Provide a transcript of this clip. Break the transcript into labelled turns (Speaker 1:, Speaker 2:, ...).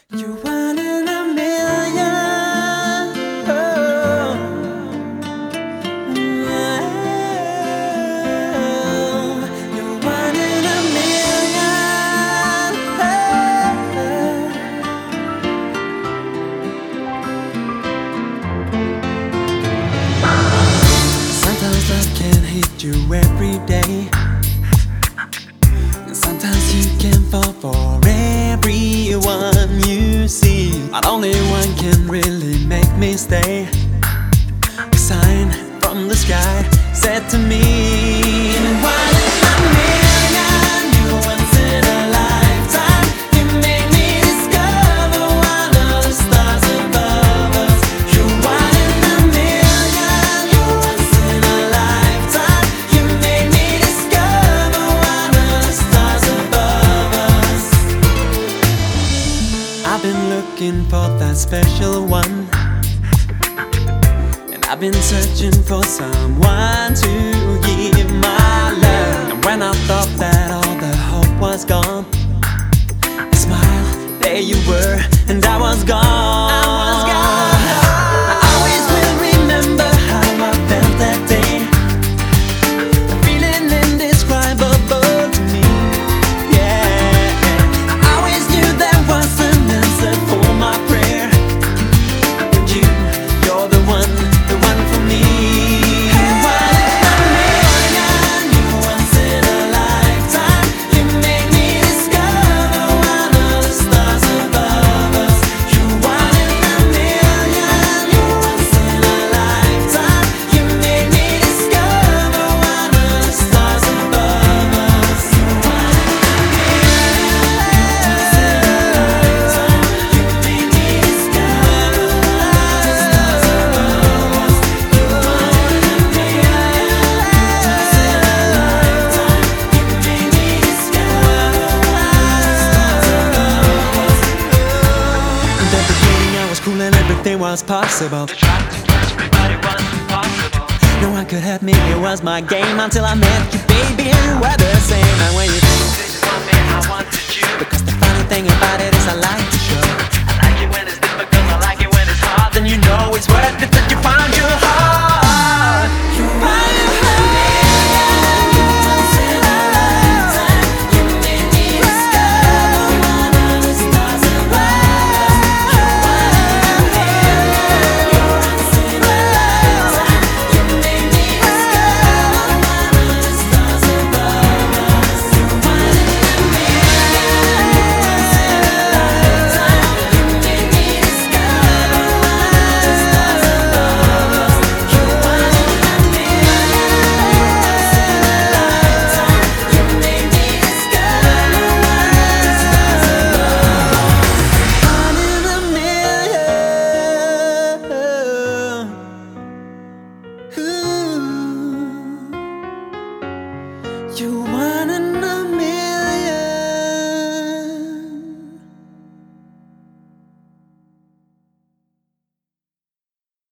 Speaker 1: You're one in a million. Oh, you're one in a million. Sometimes love can hit you every day. Sometimes you can fall for everyone you see, but only one can really make me stay. A sign from the sky said to me, one in a million, you're once in a lifetime. You made me discover one of the stars above us. You're one in a million, you're once in a lifetime. You made me discover one of the stars above us. I've been looking for that special one, and I've been searching for someone to give my love. And when I thought that all the hope was gone, I smiled, there you were, and I was gone. I always will remember how I felt that day. A feeling indescribable to me. Yeah, I always knew there was an answer for my prayer. And you're the one for me. One in a million, you're once in a lifetime. You made me discover one of the stars above us. You're one in a million, you're once in a lifetime. You made me discover one of the stars above us. You're one in a million, you made me discover one of the stars above us. You're one in a million, once in a lifetime. You made me discover one of the stars above us. In the beginning I was cool and everything was possible. The track to catch everybody was impossible. No one could help me, it was my game until I met you, baby, and we were the same. And when you didn't want me, I wanted you. Because the funny thing about it